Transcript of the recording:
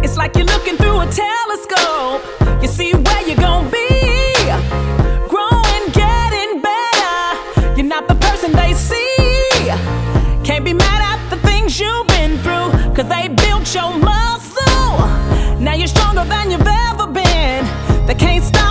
It's like you're looking through a telescope. You see where you're gonna be. Growing, getting better. You're not the person they see. Can't be mad at the things you've been through, 'cause they built your muscle. Now you're stronger than you've ever been. They can't stop